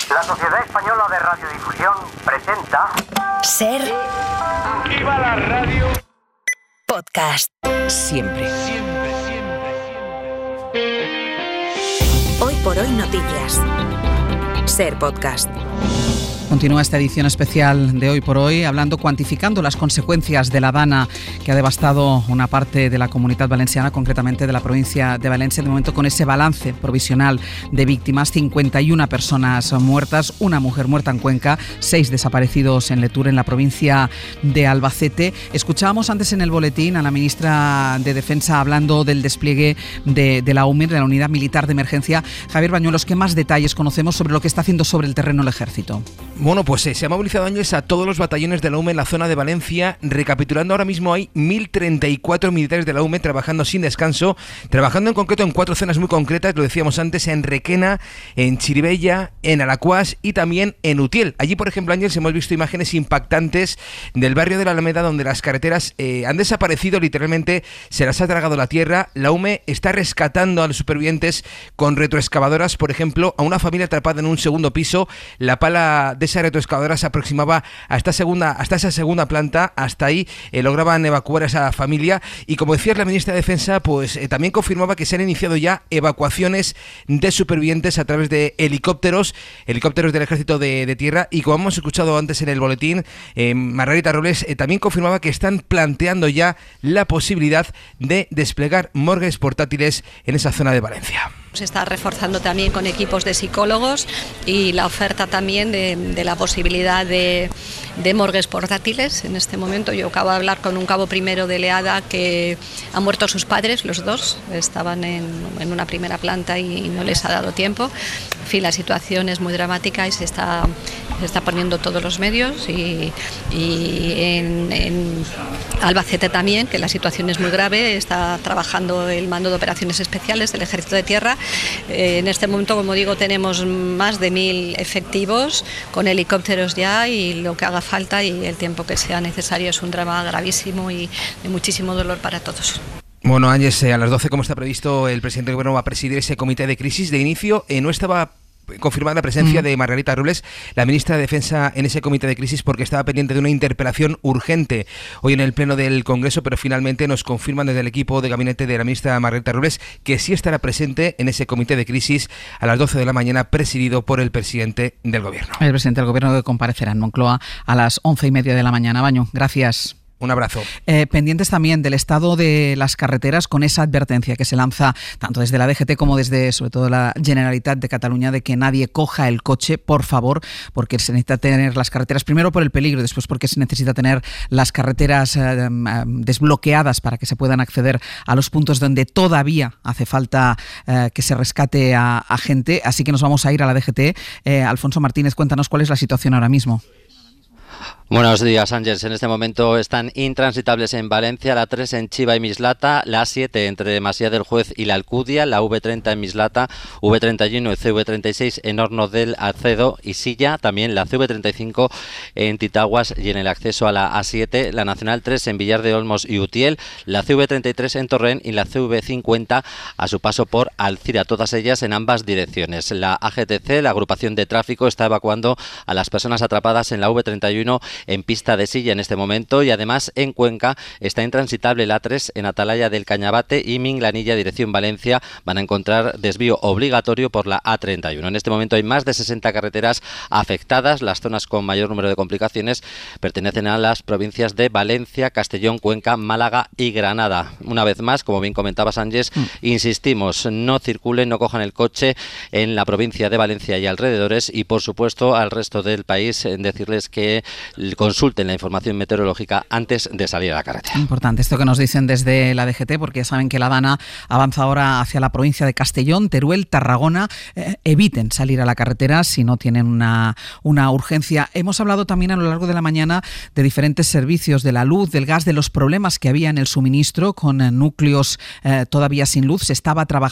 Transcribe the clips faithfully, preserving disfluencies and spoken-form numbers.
La Sociedad Española de Radiodifusión presenta... Ser... ¡Viva la radio! Podcast. Siempre. Siempre, siempre, siempre. Hoy por hoy noticias. Ser Podcast. Continúa esta edición especial de Hoy por Hoy hablando, cuantificando las consecuencias de la Dana que ha devastado una parte de la Comunidad Valenciana, concretamente de la provincia de Valencia. De momento, con ese balance provisional de víctimas, cincuenta y una personas muertas, una mujer muerta en Cuenca, seis desaparecidos en Letur, en la provincia de Albacete. Escuchábamos antes en el boletín a la ministra de Defensa hablando del despliegue de, de la U M E R, de la Unidad Militar de Emergencia. Javier Bañuelos, ¿qué más detalles conocemos sobre lo que está haciendo sobre el terreno el Ejército? Bueno, pues eh, se ha movilizado Ángels a todos los batallones de la U M E R en la zona de Valencia. Recapitulando, ahora mismo hay mil treinta y cuatro militares de la U M E R trabajando sin descanso, trabajando en concreto en cuatro zonas muy concretas, lo decíamos antes, en Requena, en Chirivella, en Alacuás y también en Utiel. Allí, por ejemplo, Ángels, hemos visto imágenes impactantes del barrio de la Alameda, donde las carreteras eh, han desaparecido, literalmente se las ha tragado la tierra. La U M E R está rescatando a los supervivientes con retroexcavadoras, por ejemplo, a una familia atrapada en un segundo piso. La pala de esa retroexcavadora se aproximaba a esta segunda, hasta esa segunda planta, hasta ahí eh, lograban evacuar a esa familia. Y como decía la ministra de Defensa, pues eh, también confirmaba que se han iniciado ya evacuaciones de supervivientes a través de helicópteros, helicópteros del Ejército de, de Tierra. Y como hemos escuchado antes en el boletín, eh, Margarita Robles eh, también confirmaba que están planteando ya la posibilidad de desplegar morgues portátiles en esa zona de Valencia. Se está reforzando también con equipos de psicólogos y la oferta también de, de la posibilidad de, de morgues portátiles. En este momento yo acabo de hablar con un cabo primero de Leada que han muerto sus padres, los dos, estaban en, en una primera planta y no les ha dado tiempo. En fin, la situación es muy dramática y se está, se está poniendo todos los medios y, y en, en Albacete también, que la situación es muy grave, está trabajando el Mando de Operaciones Especiales del Ejército de Tierra. Eh, en este momento, como digo, tenemos más de mil efectivos con helicópteros ya y lo que haga falta y el tiempo que sea necesario. Es un drama gravísimo y de muchísimo dolor para todos. Bueno, Ángels, a las doce, como está previsto, el presidente del Gobierno va a presidir ese comité de crisis. De inicio, eh, no estaba confirmada la presencia mm. de Margarita Robles, la ministra de Defensa, en ese comité de crisis, porque estaba pendiente de una interpelación urgente hoy en el Pleno del Congreso, pero finalmente nos confirman desde el equipo de gabinete de la ministra Margarita Robles que sí estará presente en ese comité de crisis a las doce de la mañana, presidido por el presidente del Gobierno. El presidente del Gobierno que comparecerá en Moncloa a las once y media de la mañana. Baño, gracias. Un abrazo. Eh, pendientes también del estado de las carreteras, con esa advertencia que se lanza tanto desde la D G T como desde, sobre todo, la Generalitat de Cataluña, de que nadie coja el coche, por favor, porque se necesita tener las carreteras, primero por el peligro, después porque se necesita tener las carreteras eh, desbloqueadas para que se puedan acceder a los puntos donde todavía hace falta eh, que se rescate a, a gente. Así que nos vamos a ir a la D G T. Eh, Alfonso Martínez, cuéntanos cuál es la situación ahora mismo. Buenos días, Ángels. En este momento están intransitables en Valencia, la tres en Chiva y Mislata, la siete entre Masía del Juez y la Alcudia, la V treinta en Mislata, V treinta y uno y C V treinta y seis en Horno del Alcedo y Silla, también la C V treinta y cinco en Titaguas y en el acceso a la A siete, la Nacional tres en Villar de Olmos y Utiel, la C V treinta y tres en Torrent y la C V cincuenta a su paso por Alcira, todas ellas en ambas direcciones. La A G T C, la agrupación de tráfico, está evacuando a las personas atrapadas en la V treinta y uno en pista de Silla en este momento, y además en Cuenca está intransitable la A tres en Atalaya del Cañabate y Minglanilla dirección Valencia. Van a encontrar desvío obligatorio por la A treinta y uno. En este momento hay más de sesenta carreteras afectadas. Las zonas con mayor número de complicaciones pertenecen a las provincias de Valencia, Castellón, Cuenca, Málaga y Granada. Una vez más, como bien comentaba Sánchez, mm. insistimos, no circulen, no cojan el coche en la provincia de Valencia y alrededores, y por supuesto al resto del país en decirles que consulten la información meteorológica antes de salir a la carretera. Importante esto que nos dicen desde la D G T, porque ya saben que la Dana avanza ahora hacia la provincia de Castellón, Teruel, Tarragona. Eh, eviten salir a la carretera si no tienen una, una urgencia. Hemos hablado también a lo largo de la mañana de diferentes servicios, de la luz, del gas, de los problemas que había en el suministro con eh, núcleos eh, todavía sin luz. Se estaba trabajando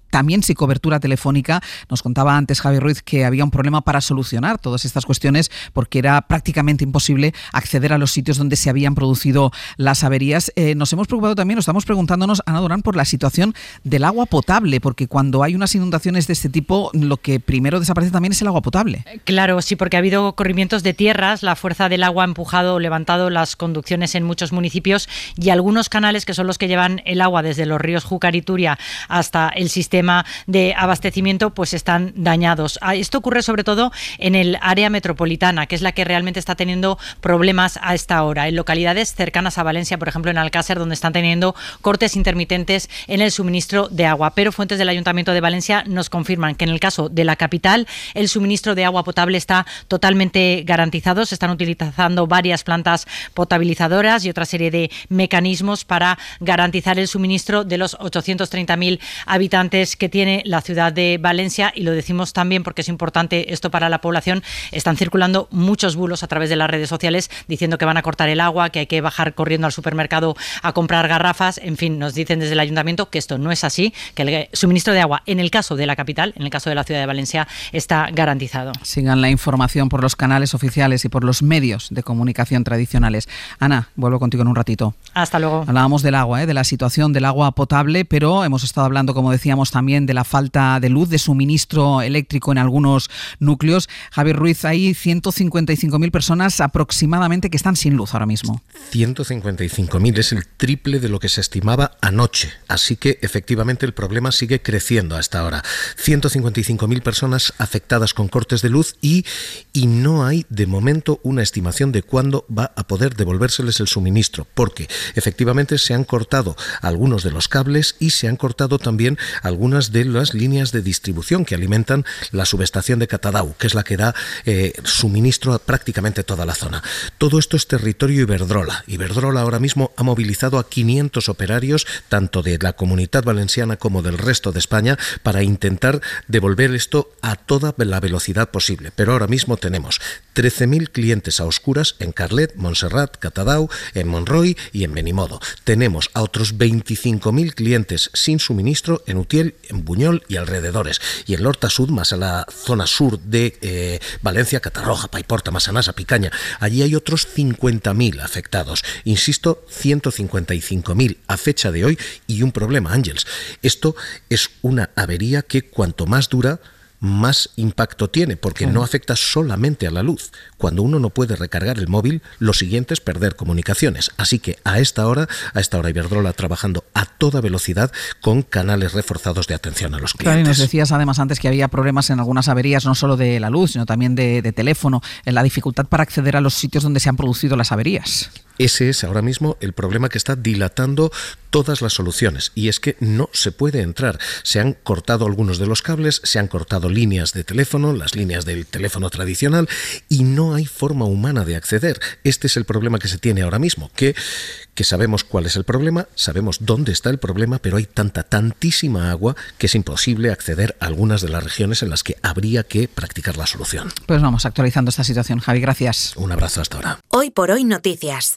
también sin cobertura telefónica. Nos contaba antes Javi Ruiz que había un problema para solucionar todas estas cuestiones porque era prácticamente imposible acceder a los sitios donde se habían producido las averías. Eh, nos hemos preocupado también, nos estamos preguntándonos, Ana Durán, por la situación del agua potable, porque cuando hay unas inundaciones de este tipo, lo que primero desaparece también es el agua potable. Claro, sí, porque ha habido corrimientos de tierras, la fuerza del agua ha empujado, levantado las conducciones en muchos municipios y algunos canales que son los que llevan el agua desde los ríos Júcar y Turia hasta el sistema de abastecimiento, pues están dañados. Esto ocurre sobre todo en el área metropolitana, que es la que realmente está teniendo problemas a esta hora. En localidades cercanas a Valencia, por ejemplo en Alcácer, donde están teniendo cortes intermitentes en el suministro de agua. Pero fuentes del Ayuntamiento de Valencia nos confirman que en el caso de la capital el suministro de agua potable está totalmente garantizado. Se están utilizando varias plantas potabilizadoras y otra serie de mecanismos para garantizar el suministro de los ochocientos treinta mil habitantes que tiene la ciudad de Valencia. Y lo decimos también porque es importante esto para la población. Están circulando muchos bulos a través de las redes sociales diciendo que van a cortar el agua, que hay que bajar corriendo al supermercado a comprar garrafas. En fin, nos dicen desde el Ayuntamiento que esto no es así, que el suministro de agua en el caso de la capital, en el caso de la ciudad de Valencia, está garantizado. Sigan la información por los canales oficiales y por los medios de comunicación tradicionales. Ana, vuelvo contigo en un ratito. Hasta luego. Hablábamos del agua, ¿eh? de la situación del agua potable, pero hemos estado hablando, como decíamos, también de la falta de luz, de suministro eléctrico en algunos núcleos. Javier Ruiz, hay ciento cincuenta y cinco mil personas aproximadamente que están sin luz ahora mismo. ciento cincuenta y cinco mil es el triple de lo que se estimaba anoche, así que efectivamente el problema sigue creciendo hasta ahora. ciento cincuenta y cinco mil personas afectadas con cortes de luz y, y no hay de momento una estimación de cuándo va a poder devolvérseles el suministro, porque efectivamente se han cortado algunos de los cables y se han cortado también algunas de las líneas de distribución que alimentan la subestación de Catadau, que es la que da eh, suministro a prácticamente toda la zona. Todo esto es territorio Iberdrola. Iberdrola ahora mismo ha movilizado a quinientos operarios, tanto de la Comunidad Valenciana como del resto de España, para intentar devolver esto a toda la velocidad posible. Pero ahora mismo tenemos trece mil clientes a oscuras en Carlet, Montserrat, Catadau, en Monroy y en Benimodo. Tenemos a otros veinticinco mil clientes sin suministro en Utiel, en Buñol y alrededores. Y en L'Horta Sud, más a la zona sur de eh, Valencia, Catarroja, Paiporta, Massanassa, Picaña, allí hay otros cincuenta mil afectados. Insisto, ciento cincuenta y cinco mil a fecha de hoy y un problema, Ángels. Esto es una avería que cuanto más dura, más impacto tiene, porque no afecta solamente a la luz. Cuando uno no puede recargar el móvil, lo siguiente es perder comunicaciones. Así que a esta hora, a esta hora Iberdrola trabajando a toda velocidad con canales reforzados de atención a los clientes. Claro, y nos decías además antes que había problemas en algunas averías, no solo de la luz, sino también de, de teléfono, en la dificultad para acceder a los sitios donde se han producido las averías. Ese es ahora mismo el problema que está dilatando todas las soluciones, y es que no se puede entrar. Se han cortado algunos de los cables, se han cortado líneas de teléfono, las líneas del teléfono tradicional, y no hay forma humana de acceder. Este es el problema que se tiene ahora mismo, que, que sabemos cuál es el problema, sabemos dónde está el problema, pero hay tanta, tantísima agua que es imposible acceder a algunas de las regiones en las que habría que practicar la solución. Pues vamos actualizando esta situación. Javi, gracias. Un abrazo hasta ahora. Hoy por hoy noticias.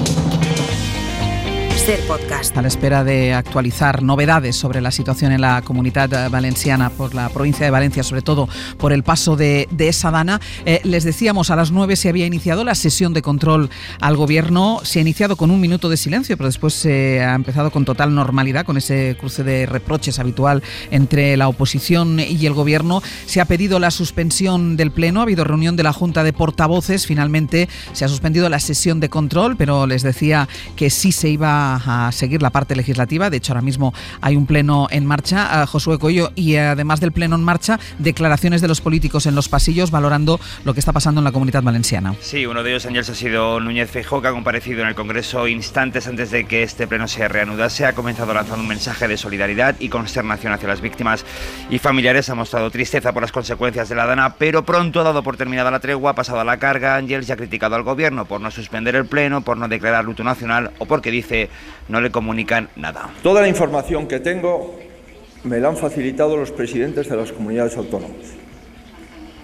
Ser Podcast. A la espera de actualizar novedades sobre la situación en la Comunidad Valenciana, por la provincia de Valencia, sobre todo por el paso de, de esa dana, eh, les decíamos a las nueve se había iniciado la sesión de control al Gobierno. Se ha iniciado con un minuto de silencio, pero después se eh, ha empezado con total normalidad, con ese cruce de reproches habitual entre la oposición y el Gobierno. Se ha pedido la suspensión del Pleno, ha habido reunión de la Junta de Portavoces, finalmente se ha suspendido la sesión de control, pero les decía que sí se iba a seguir la parte legislativa. De hecho, ahora mismo hay un pleno en marcha, Josué Coello, y además del pleno en marcha, declaraciones de los políticos en los pasillos valorando lo que está pasando en la Comunidad Valenciana. Sí, uno de ellos, Ángels, ha sido Núñez Feijóo, que ha comparecido en el Congreso instantes antes de que este pleno se reanudase. Ha comenzado lanzando un mensaje de solidaridad y consternación hacia las víctimas y familiares. Ha mostrado tristeza por las consecuencias de la dana, pero pronto ha dado por terminada la tregua, ha pasado a la carga, Ángels, y ha criticado al Gobierno por no suspender el pleno, por no declarar luto nacional o porque dice no le comunican nada. Toda la información que tengo me la han facilitado los presidentes de las comunidades autónomas.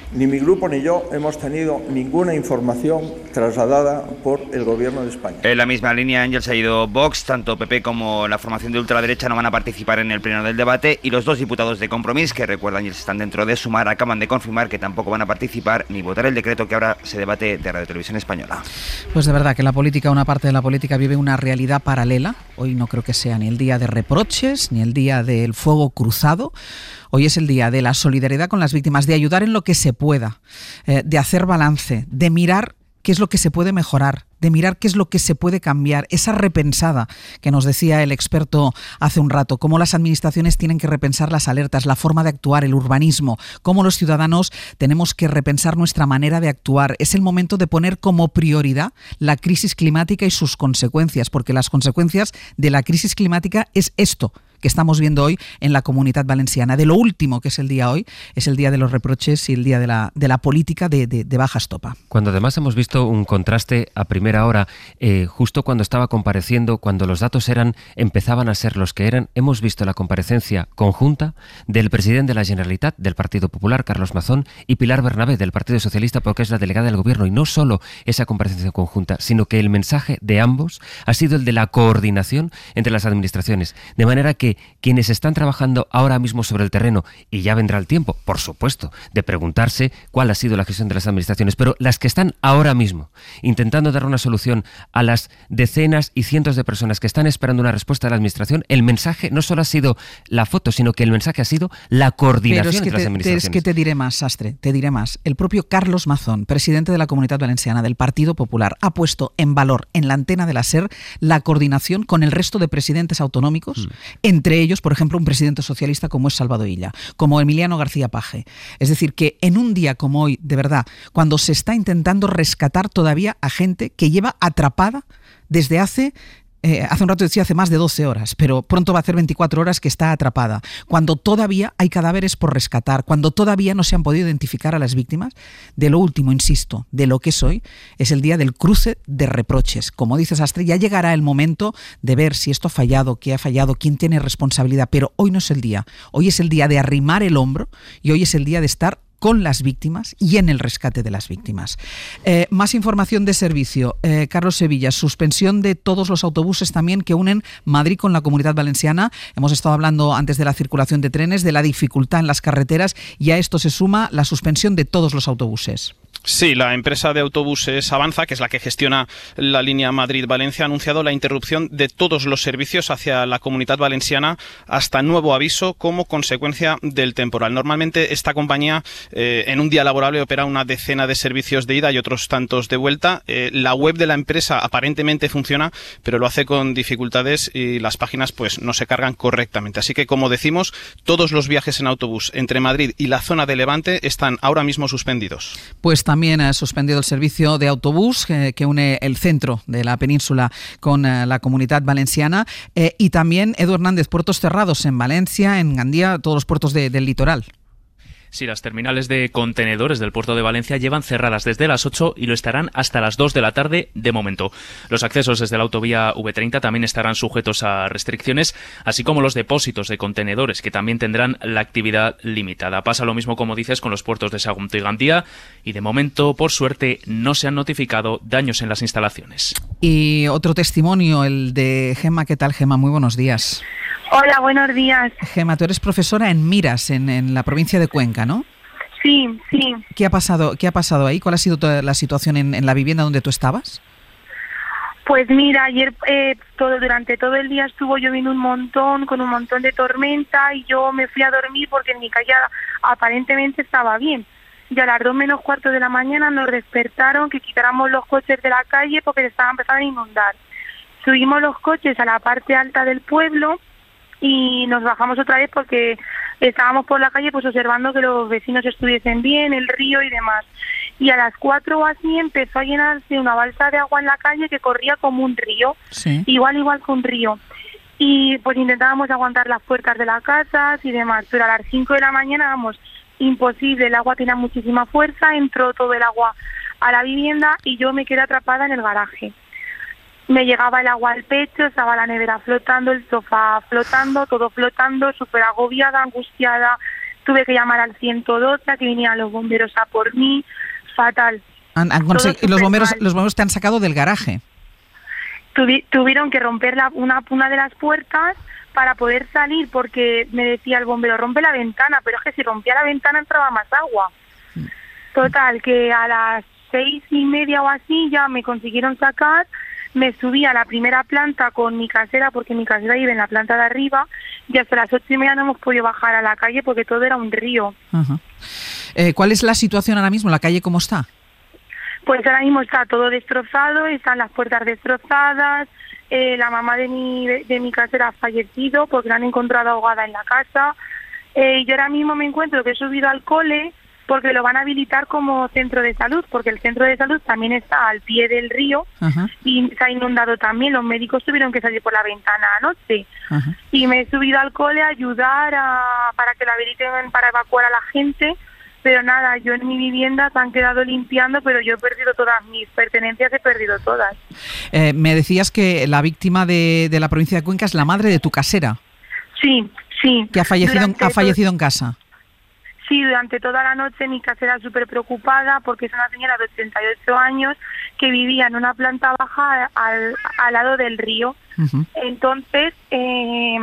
Ni mi grupo ni yo hemos tenido ninguna información trasladada por el Gobierno de España. En la misma línea, Ángel, se ha ido Vox. Tanto P P como la formación de ultraderecha no van a participar en el pleno del debate, y los dos diputados de Compromís, que recuerdan y están dentro de Sumar, acaban de confirmar que tampoco van a participar ni votar el decreto que ahora se debate de Radio Televisión Española. Pues de verdad que la política, una parte de la política vive una realidad paralela. Hoy no creo que sea ni el día de reproches, ni el día del fuego cruzado. Hoy es el día de la solidaridad con las víctimas, de ayudar en lo que se pueda, eh, de hacer balance, de mirar qué es lo que se puede mejorar, de mirar qué es lo que se puede cambiar, esa repensada que nos decía el experto hace un rato, cómo las administraciones tienen que repensar las alertas, la forma de actuar, el urbanismo, cómo los ciudadanos tenemos que repensar nuestra manera de actuar. Es el momento de poner como prioridad la crisis climática y sus consecuencias, porque las consecuencias de la crisis climática es esto que estamos viendo hoy en la Comunidad Valenciana. De lo último que es el día hoy, es el día de los reproches y el día de la, de la política de, de, de baja estopa. Cuando además hemos visto un contraste a primera hora, eh, justo cuando estaba compareciendo, cuando los datos eran empezaban a ser los que eran, hemos visto la comparecencia conjunta del presidente de la Generalitat, del Partido Popular, Carlos Mazón, y Pilar Bernabé, del Partido Socialista, porque es la delegada del Gobierno. Y no solo esa comparecencia conjunta, sino que el mensaje de ambos ha sido el de la coordinación entre las administraciones, de manera que quienes están trabajando ahora mismo sobre el terreno, y ya vendrá el tiempo, por supuesto, de preguntarse cuál ha sido la gestión de las administraciones, pero las que están ahora mismo intentando dar una solución a las decenas y cientos de personas que están esperando una respuesta de la administración, el mensaje no solo ha sido la foto, sino que el mensaje ha sido la coordinación pero es que entre te, las administraciones. Es que te diré más, Sastre, te diré más. El propio Carlos Mazón, presidente de la Comunidad Valenciana del Partido Popular, ha puesto en valor en la antena de la SER la coordinación con el resto de presidentes autonómicos, mm. entre ellos, por ejemplo, un presidente socialista como es Salvador Illa, como Emiliano García Paje. Es decir, que en un día como hoy, de verdad, cuando se está intentando rescatar todavía a gente que lleva atrapada desde hace... Eh, hace un rato decía hace más de doce horas, pero pronto va a hacer veinticuatro horas que está atrapada, cuando todavía hay cadáveres por rescatar, cuando todavía no se han podido identificar a las víctimas. De lo último, insisto, de lo que es hoy, es el día del cruce de reproches. Como dice Sastre, ya llegará el momento de ver si esto ha fallado, qué ha fallado, quién tiene responsabilidad, pero hoy no es el día. Hoy es el día de arrimar el hombro y hoy es el día de estar con las víctimas y en el rescate de las víctimas. Eh, más información de servicio. Eh, Carlos Sevilla, suspensión de todos los autobuses también que unen Madrid con la Comunidad Valenciana. Hemos estado hablando antes de la circulación de trenes, de la dificultad en las carreteras, y a esto se suma la suspensión de todos los autobuses. Sí, la empresa de autobuses Avanza, que es la que gestiona la línea Madrid-Valencia, ha anunciado la interrupción de todos los servicios hacia la Comunidad Valenciana hasta nuevo aviso como consecuencia del temporal. Normalmente esta compañía eh, en un día laborable opera una decena de servicios de ida y otros tantos de vuelta. Eh, la web de la empresa aparentemente funciona, pero lo hace con dificultades y las páginas pues no se cargan correctamente. Así que, como decimos, todos los viajes en autobús entre Madrid y la zona de Levante están ahora mismo suspendidos. Pues también ha suspendido el servicio de autobús eh, que une el centro de la península con eh, la Comunidad Valenciana, eh, y también, Edu Hernández, puertos cerrados en Valencia, en Gandía, todos los puertos de, del litoral. Sí, las terminales de contenedores del puerto de Valencia llevan cerradas desde las ocho y lo estarán hasta las dos de la tarde de momento. Los accesos desde la autovía V treinta también estarán sujetos a restricciones, así como los depósitos de contenedores, que también tendrán la actividad limitada. Pasa lo mismo, como dices, con los puertos de Sagunto y Gandía, y de momento, por suerte, no se han notificado daños en las instalaciones. Y otro testimonio, el de Gemma. ¿Qué tal, Gemma? Muy buenos días. Hola, buenos días. Gemma, tú eres profesora en Miras, en, en la provincia de Cuenca, ¿no? Sí, sí. ¿Qué ha pasado, qué ha pasado ahí? ¿Cuál ha sido toda la situación en, en la vivienda donde tú estabas? Pues mira, ayer eh, todo durante todo el día estuvo lloviendo un montón, con un montón de tormenta, y yo me fui a dormir porque en mi calle aparentemente estaba bien. Y a las dos menos cuarto de la mañana nos despertaron que quitáramos los coches de la calle porque se estaban empezando a inundar. Subimos los coches a la parte alta del pueblo y nos bajamos otra vez porque estábamos por la calle pues observando que los vecinos estuviesen bien, el río y demás. Y a las cuatro o así empezó a llenarse una balsa de agua en la calle que corría como un río, sí. igual igual que un río. Y pues intentábamos aguantar las puertas de las casas y demás, pero a las cinco de la mañana, vamos, imposible, el agua tenía muchísima fuerza, entró todo el agua a la vivienda y yo me quedé atrapada en el garaje. Me llegaba el agua al pecho, estaba la nevera flotando, el sofá flotando, todo flotando, súper agobiada, angustiada, tuve que llamar al ciento doce a que vinieran los bomberos a por mí, fatal. Han, han consegu- los bomberos los bomberos te han sacado del garaje. Tuvi- tuvieron que romper la, una, una de las puertas para poder salir, porque me decía el bombero, rompe la ventana, pero es que si rompía la ventana entraba más agua. Total, que a las seis y media o así ya me consiguieron sacar, me subí a la primera planta con mi casera, porque mi casera vive en la planta de arriba, y hasta las ocho y media no hemos podido bajar a la calle porque todo era un río. Uh-huh. Eh, ¿Cuál es la situación ahora mismo? ¿La calle cómo está? Pues ahora mismo está todo destrozado, están las puertas destrozadas, eh, la mamá de mi, de mi casera ha fallecido porque la han encontrado ahogada en la casa, eh, yo ahora mismo me encuentro que he subido al cole porque lo van a habilitar como centro de salud, porque el centro de salud también está al pie del río. Uh-huh. Y se ha inundado también, los médicos tuvieron que salir por la ventana anoche. Uh-huh. Y me he subido al cole a ayudar a, para que la habiliten para evacuar a la gente, pero nada, yo en mi vivienda se han quedado limpiando, pero yo he perdido todas mis pertenencias, he perdido todas. Eh, me decías que la víctima de, de la provincia de Cuenca es la madre de tu casera. Sí, sí. Que ha fallecido, ha fallecido en casa. Sí, durante toda la noche mi casera súper preocupada porque es una señora de ochenta y ocho años que vivía en una planta baja al, al lado del río. Uh-huh. Entonces eh,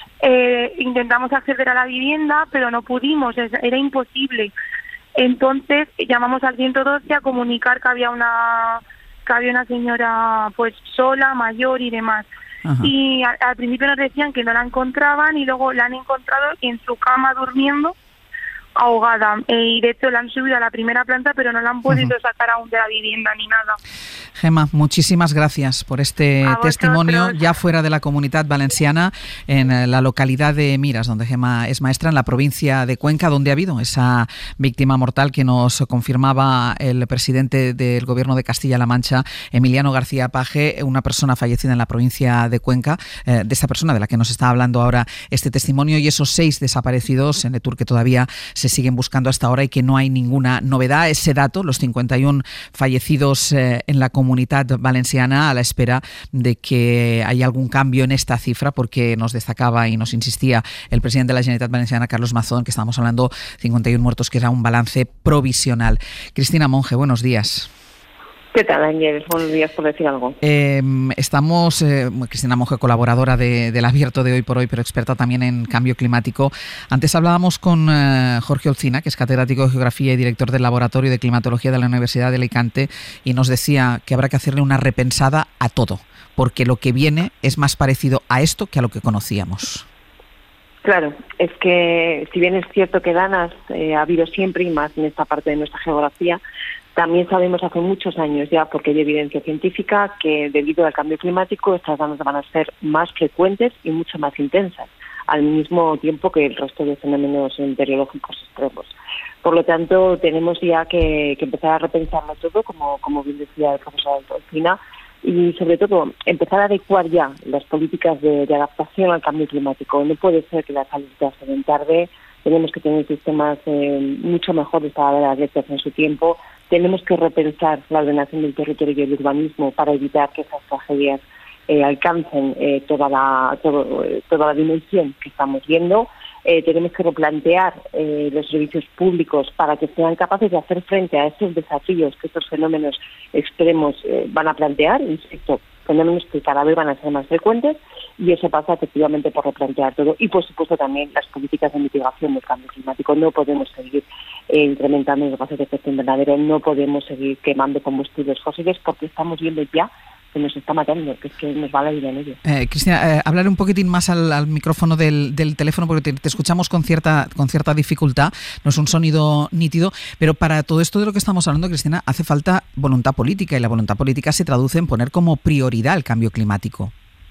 eh, intentamos acceder a la vivienda, pero no pudimos, era imposible. Entonces llamamos al ciento doce a comunicar que había una que había una señora pues sola, mayor y demás. Uh-huh. Y a, al principio nos decían que no la encontraban y luego la han encontrado en su cama durmiendo, ahogada, eh, y de hecho la han subido a la primera planta, pero no la han podido uh-huh. sacar aún de la vivienda ni nada. Gemma, muchísimas gracias por este testimonio ya fuera de la Comunidad Valenciana, en la localidad de Miras, donde Gemma es maestra, en la provincia de Cuenca, donde ha habido esa víctima mortal que nos confirmaba el presidente del Gobierno de Castilla-La Mancha, Emiliano García Paje, una persona fallecida en la provincia de Cuenca, eh, de esta persona de la que nos está hablando ahora este testimonio, y esos seis desaparecidos en Etur que todavía se siguen buscando hasta ahora y que no hay ninguna novedad. Ese dato, los cincuenta y uno fallecidos eh, en la Comunidad Valenciana, a la espera de que haya algún cambio en esta cifra, porque nos destacaba y nos insistía el presidente de la Generalitat Valenciana, Carlos Mazón, que estábamos hablando cincuenta y uno muertos, que era un balance provisional. Cristina Monge, buenos días. ¿Qué tal, Ángel? Buenos días, por decir algo. Eh, estamos, eh, Cristina Monge, colaboradora de, del Abierto de Hoy por Hoy, pero experta también en cambio climático. Antes hablábamos con eh, Jorge Olcina, que es catedrático de Geografía y director del Laboratorio de Climatología de la Universidad de Alicante, y nos decía que habrá que hacerle una repensada a todo, porque lo que viene es más parecido a esto que a lo que conocíamos. Claro, es que si bien es cierto que danas eh, ha habido siempre, y más en esta parte de nuestra geografía, también sabemos hace muchos años ya, porque hay evidencia científica, que debido al cambio climático estas danas van a ser más frecuentes y mucho más intensas, al mismo tiempo que el resto de fenómenos meteorológicos extremos. Por lo tanto, tenemos ya que, que empezar a repensarlo todo, como, como bien decía el profesor Alcina, y sobre todo empezar a adecuar ya las políticas de, de adaptación al cambio climático. No puede ser que las alertas se den tarde, tenemos que tener sistemas eh, mucho mejores para dar alertas en su tiempo. Tenemos que repensar la ordenación del territorio y el urbanismo para evitar que esas tragedias eh, alcancen eh, toda la todo, eh, toda la dimensión que estamos viendo. Eh, tenemos que replantear eh, los servicios públicos para que sean capaces de hacer frente a estos desafíos que estos fenómenos extremos eh, van a plantear, insisto, fenómenos que cada vez van a ser más frecuentes, y eso pasa efectivamente por replantear todo. Y por supuesto también las políticas de mitigación del cambio climático. No podemos seguir eh, incrementando los gases de efecto invernadero, no podemos seguir quemando combustibles fósiles, porque estamos viendo ya que nos está matando, que es que nos va la vida en ello. Eh, Cristina, eh, hablar un poquitín más al, al micrófono del, del teléfono, porque te, te escuchamos con cierta, con cierta dificultad, no es un sonido nítido, pero para todo esto de lo que estamos hablando, Cristina, hace falta voluntad política, y la voluntad política se traduce en poner como prioridad el cambio climático.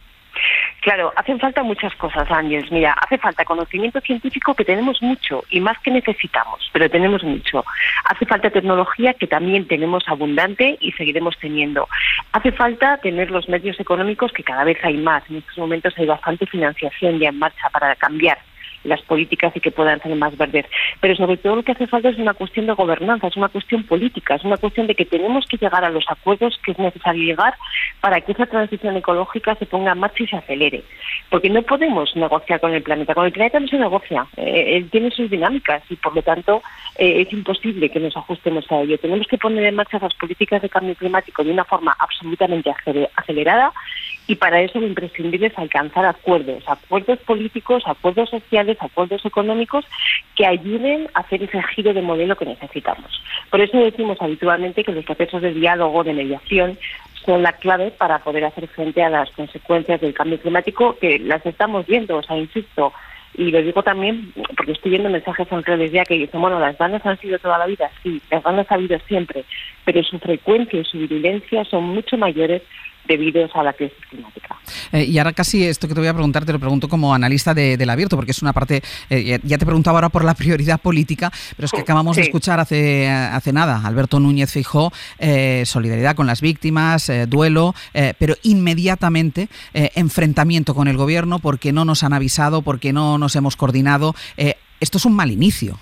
Claro, hacen falta muchas cosas, Ángeles. Mira, hace falta conocimiento científico, que tenemos mucho y más que necesitamos, pero tenemos mucho. Hace falta tecnología, que también tenemos abundante y seguiremos teniendo. Hace falta tener los medios económicos, que cada vez hay más. En estos momentos hay bastante financiación ya en marcha para cambiar las políticas y que puedan ser más verdes. Pero sobre todo lo que hace falta es una cuestión de gobernanza, es una cuestión política, es una cuestión de que tenemos que llegar a los acuerdos que es necesario llegar para que esa transición ecológica se ponga en marcha y se acelere. Porque no podemos negociar con el planeta, con el planeta no se negocia, eh, él tiene sus dinámicas y por lo tanto eh, es imposible que nos ajustemos a ello. Tenemos que poner en marcha esas políticas de cambio climático de una forma absolutamente acelerada y para eso lo imprescindible es alcanzar acuerdos, acuerdos políticos, acuerdos sociales, acuerdos económicos que ayuden a hacer ese giro de modelo que necesitamos. Por eso decimos habitualmente que los procesos de diálogo, de mediación, son la clave para poder hacer frente a las consecuencias del cambio climático que las estamos viendo, o sea, insisto, y lo digo también porque estoy viendo mensajes en redes ya que dicen, bueno, las bandas han sido toda la vida, sí, las bandas ha habido siempre, pero su frecuencia y su virulencia son mucho mayores debido a la crisis climática. Eh, y ahora casi esto que te voy a preguntar, te lo pregunto como analista de, del Abierto, porque es una parte, eh, ya te preguntaba ahora por la prioridad política, pero es que acabamos sí. de escuchar hace, hace nada, Alberto Núñez Feijóo, eh, solidaridad con las víctimas, eh, duelo, eh, pero inmediatamente eh, enfrentamiento con el gobierno porque no nos han avisado, porque no nos hemos coordinado. Eh, esto es un mal inicio.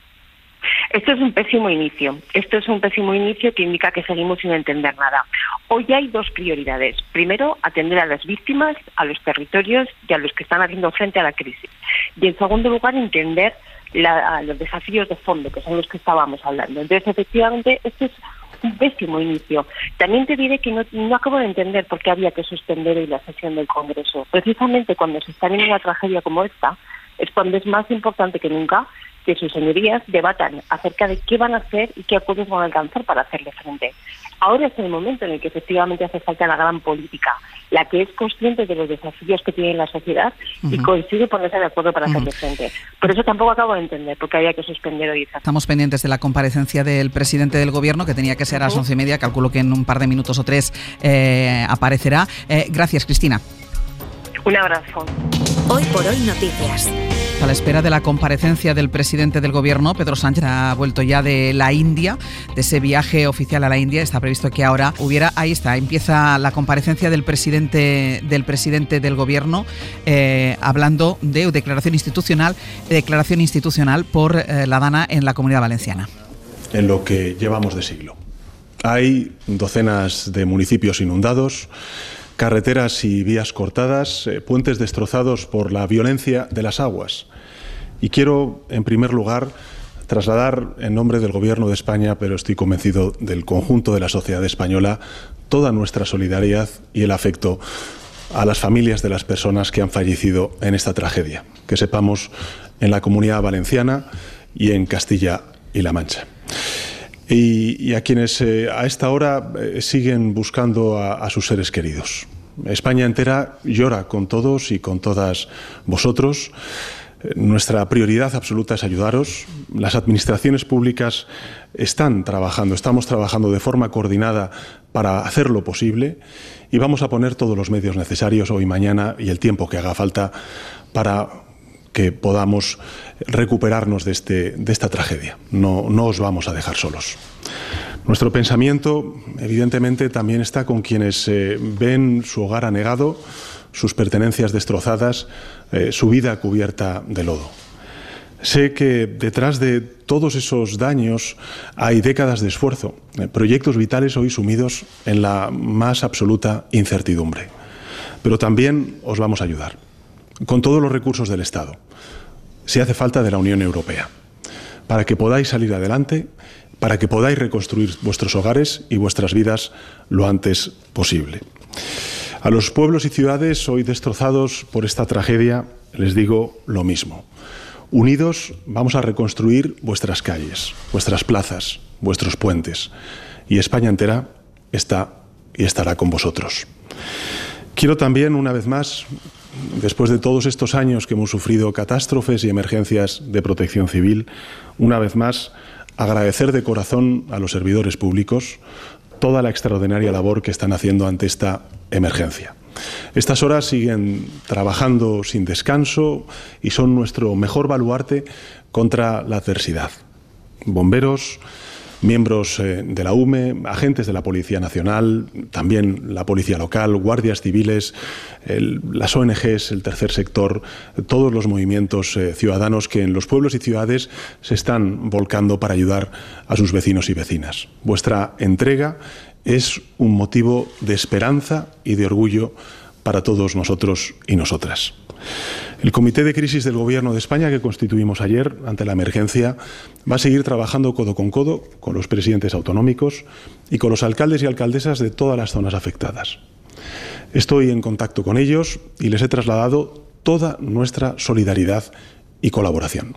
Esto es un pésimo inicio. Esto es un pésimo inicio que indica que seguimos sin entender nada. Hoy hay dos prioridades. Primero, atender a las víctimas, a los territorios y a los que están haciendo frente a la crisis. Y en segundo lugar, entender la, los desafíos de fondo, que son los que estábamos hablando. Entonces, efectivamente, este es un pésimo inicio. También te diré que no, no acabo de entender por qué había que suspender hoy la sesión del Congreso. Precisamente cuando se está viendo una tragedia como esta, es cuando es más importante que nunca que sus señorías debatan acerca de qué van a hacer y qué acuerdos van a alcanzar para hacerle frente. Ahora es el momento en el que efectivamente hace falta la gran política, la que es consciente de los desafíos que tiene la sociedad uh-huh. y consigue ponerse de acuerdo para hacerle uh-huh. frente. Por eso tampoco acabo de entender por qué había que suspender hoy. Estamos pendientes de la comparecencia del presidente del Gobierno, que tenía que ser a las once y media, calculo que en un par de minutos o tres eh, aparecerá. Eh, gracias, Cristina. Un abrazo. Hoy por hoy noticias. A la espera de la comparecencia del presidente del Gobierno, Pedro Sánchez ha vuelto ya de la India, de ese viaje oficial a la India. Está previsto que ahora hubiera, ahí está, empieza la comparecencia del presidente del presidente del Gobierno, eh, hablando de declaración institucional, declaración institucional por eh, la DANA en la Comunidad Valenciana. En lo que llevamos de siglo. Hay docenas de municipios inundados, carreteras y vías cortadas, eh, puentes destrozados por la violencia de las aguas. Y quiero, en primer lugar, trasladar en nombre del Gobierno de España, pero estoy convencido del conjunto de la sociedad española, toda nuestra solidaridad y el afecto a las familias de las personas que han fallecido en esta tragedia, que sepamos en la Comunidad Valenciana y en Castilla y La Mancha. Y, y a quienes eh, a esta hora eh, siguen buscando a, a sus seres queridos. España entera llora con todos y con todas vosotros. Eh, nuestra prioridad absoluta es ayudaros. Las administraciones públicas están trabajando, estamos trabajando de forma coordinada para hacer lo posible y vamos a poner todos los medios necesarios hoy, mañana y el tiempo que haga falta para que podamos recuperarnos de, este, de esta tragedia. No, no os vamos a dejar solos. Nuestro pensamiento, evidentemente, también está con quienes eh, ven su hogar anegado, sus pertenencias destrozadas, eh, su vida cubierta de lodo. Sé que detrás de todos esos daños hay décadas de esfuerzo, eh, proyectos vitales hoy sumidos en la más absoluta incertidumbre. Pero también os vamos a ayudar, con todos los recursos del Estado, si hace falta de la Unión Europea, para que podáis salir adelante, para que podáis reconstruir vuestros hogares y vuestras vidas lo antes posible. A los pueblos y ciudades hoy destrozados por esta tragedia les digo lo mismo. Unidos vamos a reconstruir vuestras calles, vuestras plazas, vuestros puentes, y España entera está y estará con vosotros. Quiero también, una vez más, después de todos estos años que hemos sufrido catástrofes y emergencias de protección civil, una vez más agradecer de corazón a los servidores públicos toda la extraordinaria labor que están haciendo ante esta emergencia. Estas horas siguen trabajando sin descanso y son nuestro mejor baluarte contra la adversidad. Bomberos, miembros eh, de la U M E, agentes de la Policía Nacional, también la Policía Local, guardias civiles, el, las O N Ges, el tercer sector, todos los movimientos eh, ciudadanos que en los pueblos y ciudades se están volcando para ayudar a sus vecinos y vecinas. Vuestra entrega es un motivo de esperanza y de orgullo para todos nosotros y nosotras. El Comité de Crisis del Gobierno de España, que constituimos ayer ante la emergencia, va a seguir trabajando codo con codo con los presidentes autonómicos y con los alcaldes y alcaldesas de todas las zonas afectadas. Estoy en contacto con ellos y les he trasladado toda nuestra solidaridad y colaboración.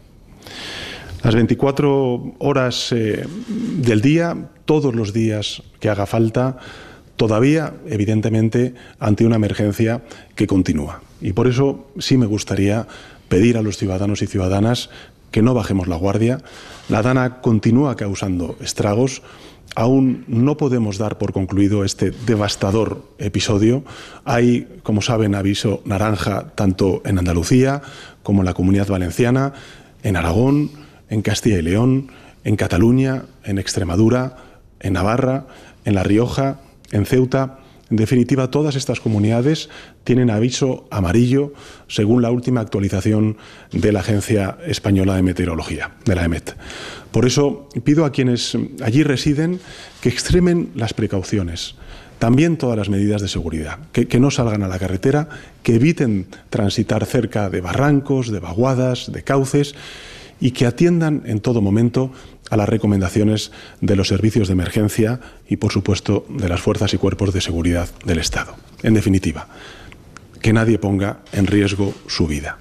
Las veinticuatro horas eh, del día, todos los días que haga falta, todavía, evidentemente, ante una emergencia que continúa. Y por eso sí me gustaría pedir a los ciudadanos y ciudadanas que no bajemos la guardia. La Dana continúa causando estragos. Aún no podemos dar por concluido este devastador episodio. Hay, como saben, aviso naranja tanto en Andalucía como en la Comunidad Valenciana, en Aragón, en Castilla y León, en Cataluña, en Extremadura, en Navarra, en La Rioja, en Ceuta. En definitiva, todas estas comunidades tienen aviso amarillo según la última actualización de la Agencia Española de Meteorología, de la EMET. Por eso pido a quienes allí residen que extremen las precauciones, también todas las medidas de seguridad, que, que no salgan a la carretera, que eviten transitar cerca de barrancos, de vaguadas, de cauces, y que atiendan en todo momento a las recomendaciones de los servicios de emergencia y, por supuesto, de las fuerzas y cuerpos de seguridad del Estado. En definitiva, que nadie ponga en riesgo su vida.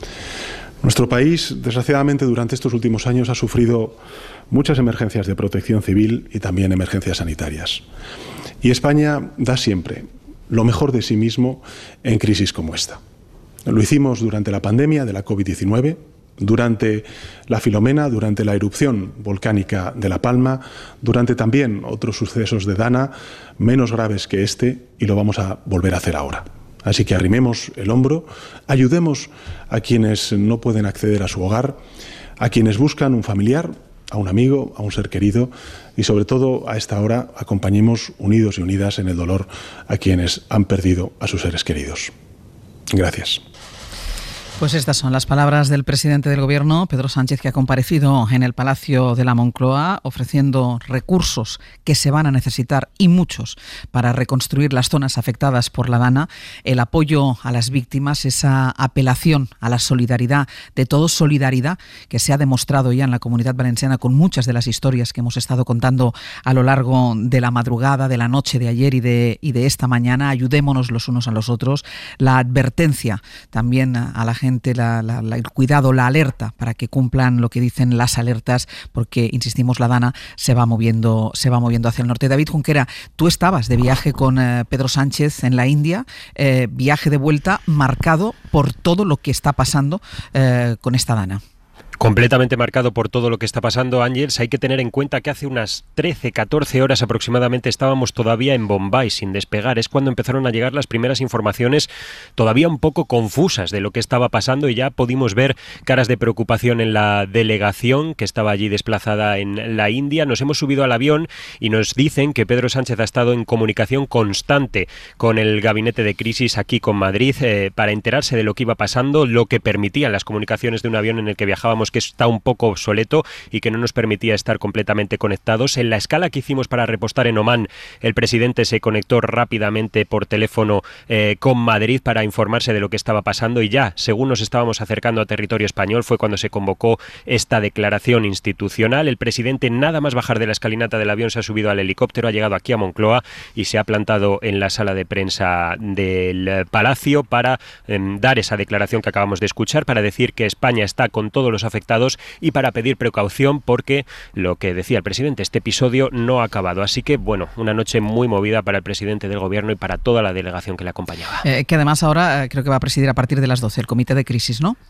Nuestro país, desgraciadamente, durante estos últimos años ha sufrido muchas emergencias de protección civil y también emergencias sanitarias. Y España da siempre lo mejor de sí mismo en crisis como esta. Lo hicimos durante la pandemia de la COVID diecinueve, durante la Filomena, durante la erupción volcánica de La Palma, durante también otros sucesos de Dana, menos graves que este, y lo vamos a volver a hacer ahora. Así que arrimemos el hombro, ayudemos a quienes no pueden acceder a su hogar, a quienes buscan un familiar, a un amigo, a un ser querido, y sobre todo a esta hora acompañemos unidos y unidas en el dolor a quienes han perdido a sus seres queridos. Gracias. Pues estas son las palabras del presidente del Gobierno, Pedro Sánchez, que ha comparecido en el Palacio de la Moncloa ofreciendo recursos que se van a necesitar, y muchos, para reconstruir las zonas afectadas por la Dana, el apoyo a las víctimas, esa apelación a la solidaridad de todos, solidaridad que se ha demostrado ya en la Comunidad Valenciana con muchas de las historias que hemos estado contando a lo largo de la madrugada, de la noche de ayer y de, y de esta mañana. Ayudémonos los unos a los otros. La advertencia también a la gente, La, la, la, el cuidado, la alerta para que cumplan lo que dicen las alertas, porque, insistimos, la Dana se va moviendo, se va moviendo hacia el norte. David Junquera, tú estabas de viaje con eh, Pedro Sánchez en la India, eh, viaje de vuelta marcado por todo lo que está pasando eh, con esta Dana. Completamente marcado por todo lo que está pasando, Ángels. Hay que tener en cuenta que hace unas trece, catorce horas aproximadamente estábamos todavía en Bombay sin despegar. Es cuando empezaron a llegar las primeras informaciones todavía un poco confusas de lo que estaba pasando, y ya pudimos ver caras de preocupación en la delegación que estaba allí desplazada en la India. Nos hemos subido al avión y nos dicen que Pedro Sánchez ha estado en comunicación constante con el gabinete de crisis aquí con Madrid eh, para enterarse de lo que iba pasando, lo que permitían las comunicaciones de un avión en el que viajábamos, que está un poco obsoleto y que no nos permitía estar completamente conectados. En la escala que hicimos para repostar en Omán, el presidente se conectó rápidamente por teléfono eh, con Madrid para informarse de lo que estaba pasando, y ya, según nos estábamos acercando a territorio español, fue cuando se convocó esta declaración institucional. El presidente, nada más bajar de la escalinata del avión, se ha subido al helicóptero, ha llegado aquí a Moncloa y se ha plantado en la sala de prensa del Palacio para eh, dar esa declaración que acabamos de escuchar, para decir que España está con todos los afectados y para pedir precaución, porque lo que decía el presidente, este episodio no ha acabado. Así que, bueno, una noche muy movida para el presidente del Gobierno y para toda la delegación que le acompañaba. Eh, que además ahora eh, creo que va a presidir a partir de las doce el comité de crisis, ¿no?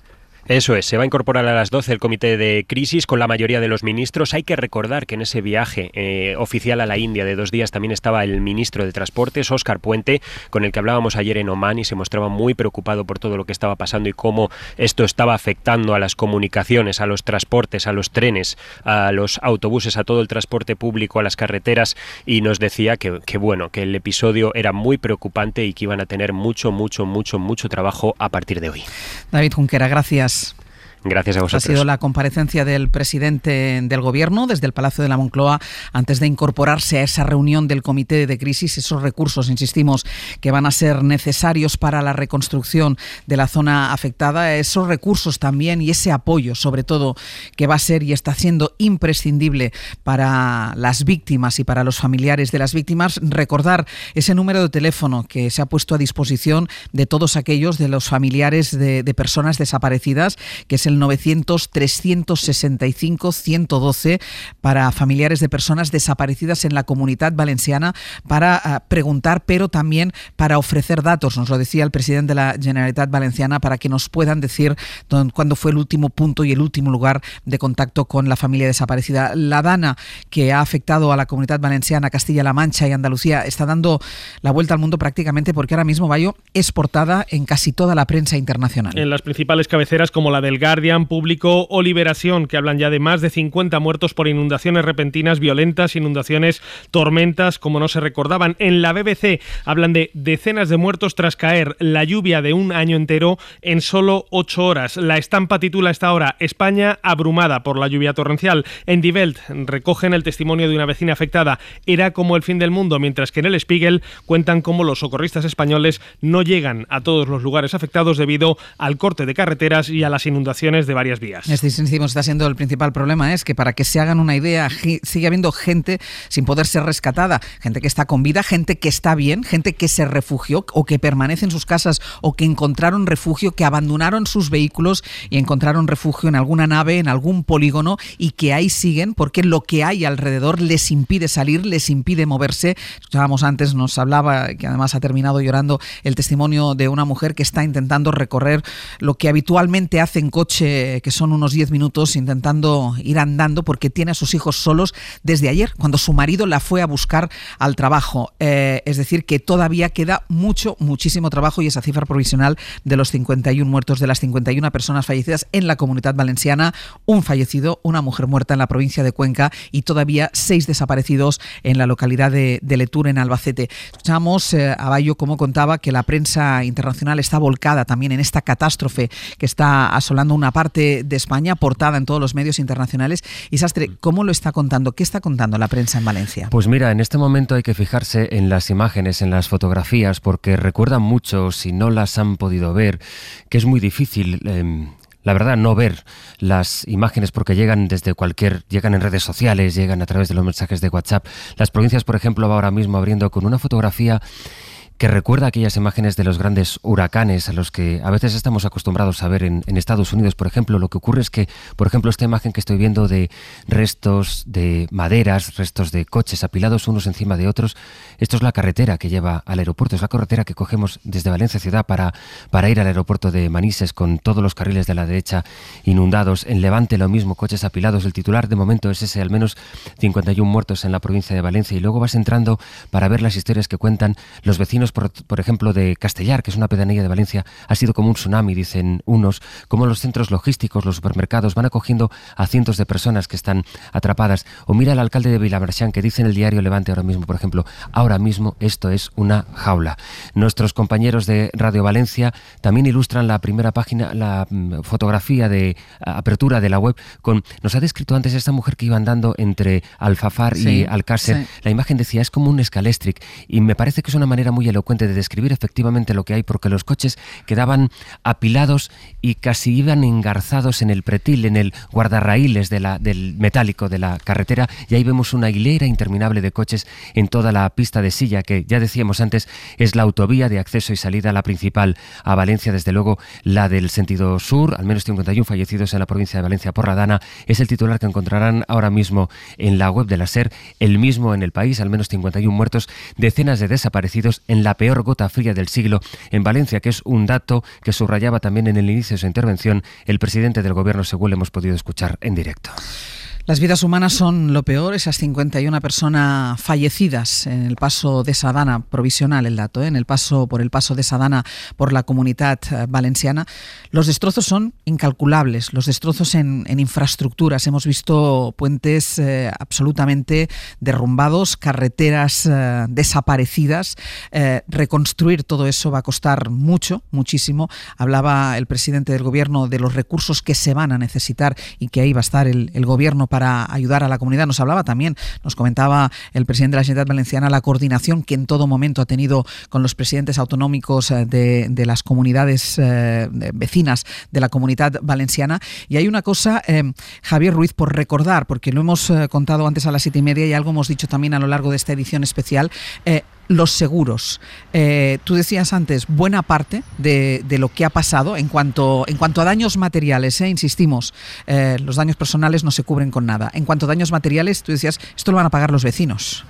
Eso es, se va a incorporar a las doce el comité de crisis con la mayoría de los ministros. Hay que recordar que en ese viaje eh, oficial a la India de dos días también estaba el ministro de Transportes, Óscar Puente, con el que hablábamos ayer en Omán, y se mostraba muy preocupado por todo lo que estaba pasando y cómo esto estaba afectando a las comunicaciones, a los transportes, a los trenes, a los autobuses, a todo el transporte público, a las carreteras, y nos decía que, que bueno, que el episodio era muy preocupante y que iban a tener mucho, mucho, mucho, mucho trabajo a partir de hoy. David Junquera, gracias. Gracias a vosotros. Ha sido la comparecencia del presidente del Gobierno desde el Palacio de la Moncloa antes de incorporarse a esa reunión del comité de crisis. Esos recursos, insistimos, que van a ser necesarios para la reconstrucción de la zona afectada. Esos recursos también y ese apoyo, sobre todo, que va a ser y está siendo imprescindible para las víctimas y para los familiares de las víctimas. Recordar ese número de teléfono que se ha puesto a disposición de todos aquellos de los familiares de, de personas desaparecidas, que es el novecientos, trescientos sesenta y cinco, ciento doce para familiares de personas desaparecidas en la Comunitat Valenciana, para uh, preguntar, pero también para ofrecer datos. Nos lo decía el presidente de la Generalitat Valenciana, para que nos puedan decir don, cuándo fue el último punto y el último lugar de contacto con la familia desaparecida. La dana que ha afectado a la Comunitat Valenciana, Castilla-La Mancha y Andalucía está dando la vuelta al mundo prácticamente, porque ahora mismo, Bayo, es portada en casi toda la prensa internacional. En las principales cabeceras como la del Guardian, Público o Liberación, que hablan ya de más de cincuenta muertos por inundaciones repentinas, violentas, inundaciones, tormentas, como no se recordaban. En la B B C hablan de decenas de muertos tras caer la lluvia de un año entero en solo ocho horas. La Estampa titula esta hora: España abrumada por la lluvia torrencial. En Die Welt recogen el testimonio de una vecina afectada. Era como el fin del mundo, mientras que en el Spiegel cuentan cómo los socorristas españoles no llegan a todos los lugares afectados debido al corte de carreteras y a las inundaciones de varias vías. Este está siendo el principal problema, es que, para que se hagan una idea, sigue habiendo gente sin poder ser rescatada, gente que está con vida, gente que está bien, gente que se refugió o que permanece en sus casas o que encontraron refugio, que abandonaron sus vehículos y encontraron refugio en alguna nave, en algún polígono, y que ahí siguen porque lo que hay alrededor les impide salir, les impide moverse. Escuchábamos antes, nos hablaba, que además ha terminado llorando, el testimonio de una mujer que está intentando recorrer lo que habitualmente hace en coche, que son unos diez minutos, intentando ir andando, porque tiene a sus hijos solos desde ayer, cuando su marido la fue a buscar al trabajo. Eh, es decir, que todavía queda mucho, muchísimo trabajo, y esa cifra provisional de los cincuenta y uno muertos, de las cincuenta y una personas fallecidas en la Comunitat Valenciana, un fallecido, una mujer muerta en la provincia de Cuenca y todavía seis desaparecidos en la localidad de, de Letur, en Albacete. Escuchamos eh, a Bayo cómo contaba que la prensa internacional está volcada también en esta catástrofe que está asolando una parte de España, portada en todos los medios internacionales. Y Sastre, ¿cómo lo está contando? ¿Qué está contando la prensa en Valencia? Pues mira, en este momento hay que fijarse en las imágenes, en las fotografías, porque recuerdan mucho, si no las han podido ver, que es muy difícil, eh, la verdad, no ver las imágenes, porque llegan desde cualquier, llegan en redes sociales, llegan a través de los mensajes de WhatsApp. Las provincias, por ejemplo, va ahora mismo abriendo con una fotografía que recuerda aquellas imágenes de los grandes huracanes a los que a veces estamos acostumbrados a ver en, en Estados Unidos, por ejemplo. Lo que ocurre es que, por ejemplo, esta imagen que estoy viendo de restos de maderas, restos de coches apilados unos encima de otros, esto es la carretera que lleva al aeropuerto, es la carretera que cogemos desde Valencia ciudad para, para ir al aeropuerto de Manises, con todos los carriles de la derecha inundados. En Levante lo mismo, coches apilados. El titular de momento es ese: al menos cincuenta y uno muertos en la provincia de Valencia. Y luego vas entrando para ver las historias que cuentan los vecinos, Por, por ejemplo, de Castellar, que es una pedanía de Valencia. Ha sido como un tsunami, dicen unos, como los centros logísticos, los supermercados van acogiendo a cientos de personas que están atrapadas. O mira al alcalde de Vilamarxán, que dice en el diario Levante ahora mismo, por ejemplo: ahora mismo esto es una jaula. Nuestros compañeros de Radio Valencia también ilustran la primera página, la fotografía de apertura de la web, con, nos ha descrito antes esta mujer que iba andando entre Alfafar sí, y Alcácer. Sí. La imagen decía, es como un escalestric, y me parece que es una manera muy elocuente de describir efectivamente lo que hay, porque los coches quedaban apilados y casi iban engarzados en el pretil, en el guardarraíles de la, del metálico de la carretera, y ahí vemos una hilera interminable de coches en toda la pista de Silla, que ya decíamos antes es la autovía de acceso y salida a la principal a Valencia. Desde luego la del sentido sur, al menos cincuenta y uno fallecidos en la provincia de Valencia por la dana, es el titular que encontrarán ahora mismo en la web de la SER, el mismo en El País, al menos cincuenta y uno muertos, decenas de desaparecidos en en la peor gota fría del siglo en Valencia, que es un dato que subrayaba también en el inicio de su intervención el presidente del Gobierno, según le hemos podido escuchar en directo. Las vidas humanas son lo peor, esas cincuenta y una personas fallecidas en el paso de Sadana, provisional el dato, ¿eh? en el paso por el paso de Sadana por la Comunitat Valenciana. Los destrozos son incalculables, los destrozos en, en infraestructuras. Hemos visto puentes eh, absolutamente derrumbados, carreteras eh, desaparecidas. Eh, reconstruir todo eso va a costar mucho, muchísimo. Hablaba el presidente del Gobierno de los recursos que se van a necesitar y que ahí va a estar el, el Gobierno para ayudar a la comunidad. Nos hablaba también, nos comentaba el presidente de la Generalitat Valenciana la coordinación que en todo momento ha tenido con los presidentes autonómicos de, de las comunidades eh, vecinas de la Comunitat Valenciana. Y hay una cosa, eh, Javier Ruiz, por recordar, porque lo hemos eh, contado antes a las siete y media y algo hemos dicho también a lo largo de esta edición especial, eh, los seguros. Eh, tú decías antes, buena parte de, de lo que ha pasado en cuanto, en cuanto a daños materiales, eh, insistimos, eh, los daños personales no se cubren con nada. En cuanto a daños materiales, tú decías, esto lo van a pagar los vecinos.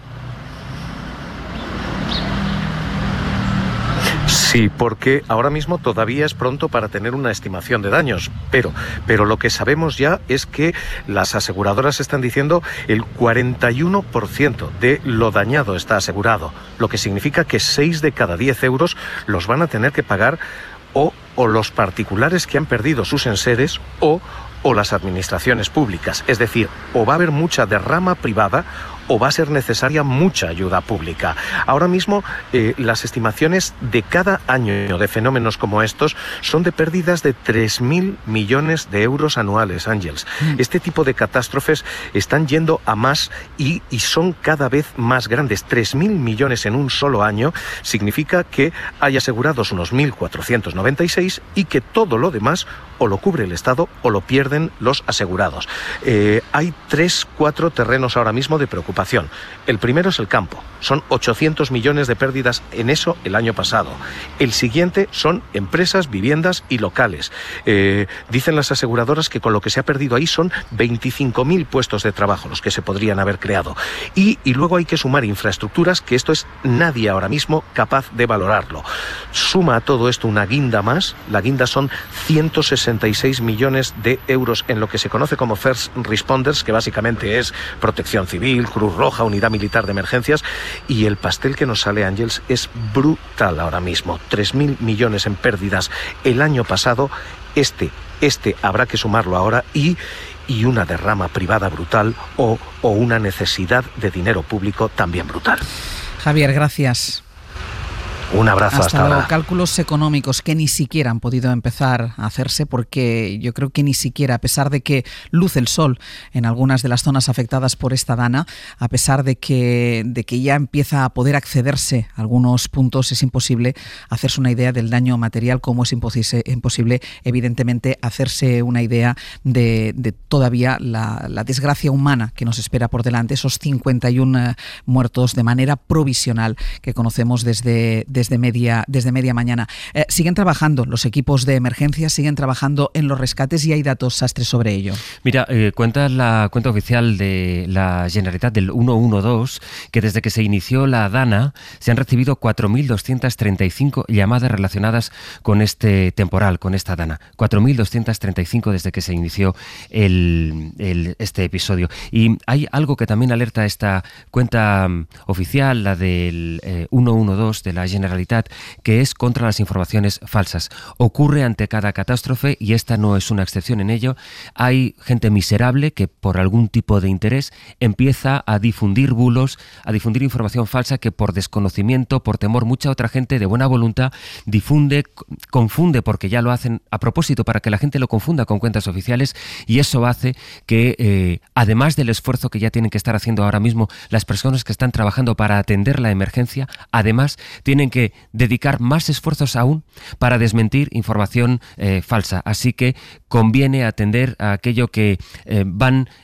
Sí, porque ahora mismo todavía es pronto para tener una estimación de daños, pero, pero lo que sabemos ya es que las aseguradoras están diciendo el cuarenta y uno por ciento de lo dañado está asegurado, lo que significa que seis de cada diez euros los van a tener que pagar o, o los particulares que han perdido sus enseres o, o las administraciones públicas. Es decir, o va a haber mucha derrama privada o va a ser necesaria mucha ayuda pública. Ahora mismo eh, las estimaciones de cada año de fenómenos como estos son de pérdidas de tres mil millones de euros anuales, Ángels. Mm. Este tipo de catástrofes están yendo a más y, y son cada vez más grandes. tres mil millones en un solo año significa que hay asegurados unos mil cuatrocientos noventa y seis y que todo lo demás o lo cubre el Estado o lo pierden los asegurados. Eh, hay tres, cuatro terrenos ahora mismo de preocupación. El primero es el campo. Son ochocientos millones de pérdidas en eso el año pasado. El siguiente son empresas, viviendas y locales. Eh, dicen las aseguradoras que con lo que se ha perdido ahí son veinticinco mil puestos de trabajo los que se podrían haber creado. Y, y luego hay que sumar infraestructuras, que esto es nadie ahora mismo capaz de valorarlo. Suma a todo esto una guinda más. La guinda son ciento sesenta y seis millones de euros en lo que se conoce como First Responders, que básicamente es protección civil, Cruz Roja, Unidad Militar de Emergencias, y el pastel que nos sale, Ángels, es brutal ahora mismo. tres mil millones en pérdidas el año pasado, este, este habrá que sumarlo ahora y, y una derrama privada brutal o, o una necesidad de dinero público también brutal. Javier, gracias. Un abrazo hasta, hasta ahora. Los cálculos económicos que ni siquiera han podido empezar a hacerse, porque yo creo que ni siquiera, a pesar de que luce el sol en algunas de las zonas afectadas por esta dana, a pesar de que, de que ya empieza a poder accederse a algunos puntos, es imposible hacerse una idea del daño material, como es imposible, imposible evidentemente, hacerse una idea de, de todavía la, la desgracia humana que nos espera por delante, esos cincuenta y uno muertos de manera provisional que conocemos desde, desde Desde media, desde media mañana. Eh, siguen trabajando los equipos de emergencia, siguen trabajando en los rescates y hay datos sastres sobre ello. Mira, eh, cuenta la cuenta oficial de la Generalitat del ciento doce que desde que se inició la dana se han recibido cuatro mil doscientas treinta y cinco llamadas relacionadas con este temporal, con esta dana. cuatro mil doscientas treinta y cinco desde que se inició el, el, este episodio. Y hay algo que también alerta esta cuenta um, oficial, la del eh, ciento doce de la Generalitat, que es contra las informaciones falsas. Ocurre ante cada catástrofe y esta no es una excepción en ello. Hay gente miserable que por algún tipo de interés empieza a difundir bulos, a difundir información falsa que por desconocimiento, por temor, mucha otra gente de buena voluntad difunde, confunde, porque ya lo hacen a propósito para que la gente lo confunda con cuentas oficiales, y eso hace que eh, además del esfuerzo que ya tienen que estar haciendo ahora mismo las personas que están trabajando para atender la emergencia, además tienen que dedicar más esfuerzos aún para desmentir información eh, falsa. Así que conviene atender a aquello que eh, van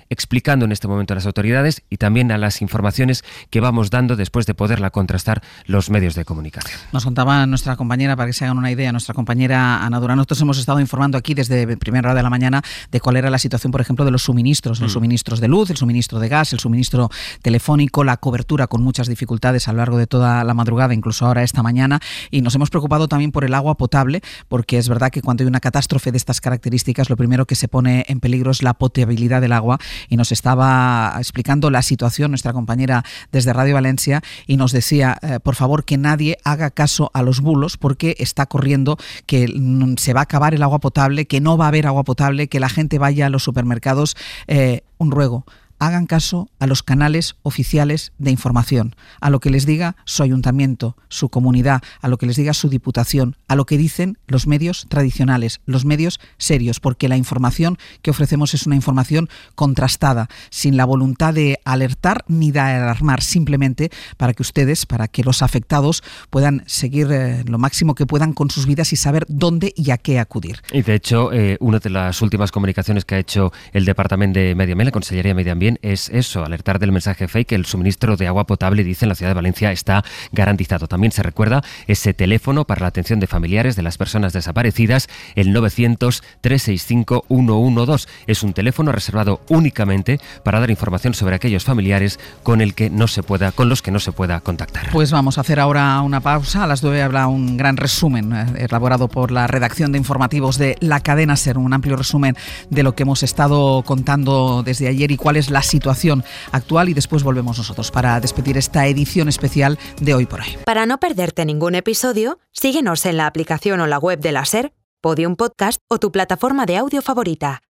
explicando en este momento a las autoridades y también a las informaciones que vamos dando después de poderla contrastar los medios de comunicación. Nos contaba nuestra compañera, para que se hagan una idea, nuestra compañera Ana Durán. Nosotros hemos estado informando aquí desde primera hora de la mañana de cuál era la situación, por ejemplo, de los suministros, los mm. suministros de luz, el suministro de gas, el suministro telefónico, la cobertura con muchas dificultades a lo largo de toda la madrugada, incluso ahora esta mañana, y nos hemos preocupado también por el agua potable, porque es verdad que cuando hay una catástrofe de estas características, lo primero que se pone en peligro es la potabilidad del agua, y nos estaba explicando la situación nuestra compañera desde Radio Valencia y nos decía, eh, por favor, que nadie haga caso a los bulos, porque está corriendo que se va a acabar el agua potable, que no va a haber agua potable, que la gente vaya a los supermercados. Eh, un ruego: hagan caso a los canales oficiales de información, a lo que les diga su ayuntamiento, su comunidad, a lo que les diga su diputación, a lo que dicen los medios tradicionales, los medios serios, porque la información que ofrecemos es una información contrastada, sin la voluntad de alertar ni de alarmar, simplemente para que ustedes, para que los afectados puedan seguir eh, lo máximo que puedan con sus vidas y saber dónde y a qué acudir. Y de hecho, eh, una de las últimas comunicaciones que ha hecho el Departamento de Medio Ambiente, la Consellería de Medio Ambiente, es eso, alertar del mensaje fake, que el suministro de agua potable, dice, en la ciudad de Valencia está garantizado. También se recuerda ese teléfono para la atención de familiares de las personas desaparecidas, el novecientos, trescientos sesenta y cinco, ciento doce. Es un teléfono reservado únicamente para dar información sobre aquellos familiares con el que no se pueda, con los que no se pueda contactar. Pues vamos a hacer ahora una pausa. A las nueve habrá un gran resumen eh, elaborado por la redacción de informativos de la cadena SER, un amplio resumen de lo que hemos estado contando desde ayer y cuál es la situación actual, y después volvemos nosotros para despedir esta edición especial de Hoy por Hoy. Para no perderte ningún episodio, síguenos en la aplicación o la web de la SER, Podium Podcast o tu plataforma de audio favorita.